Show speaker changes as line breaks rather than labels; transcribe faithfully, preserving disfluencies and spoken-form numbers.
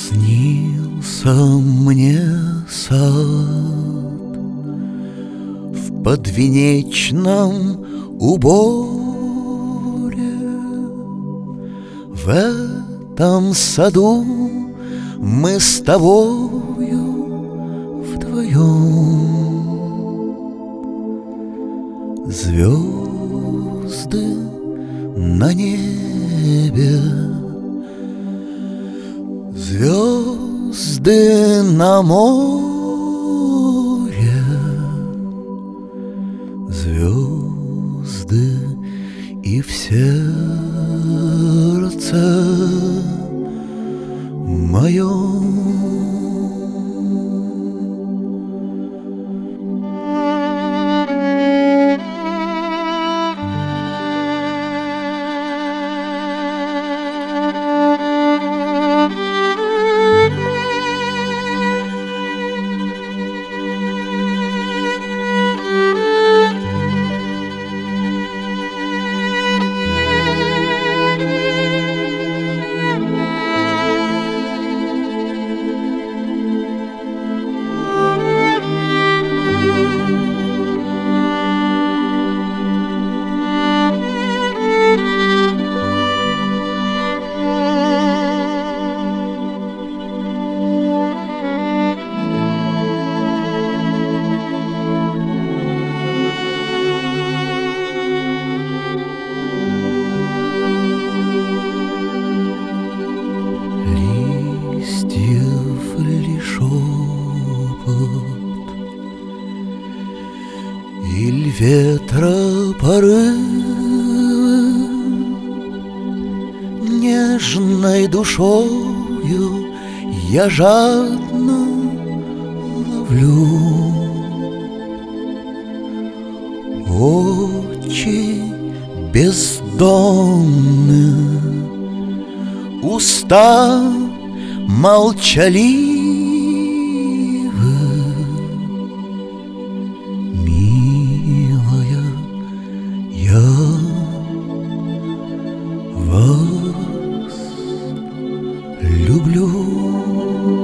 Снился мне сад в подвенечном уборе. В этом саду мы с тобою вдвоем. Звезды на небе, звезды на море, звезды и в сердце моем. Иль ветра порывы нежной душою я жадно ловлю. Очи бездонны, уста молчаливы. Я вас люблю.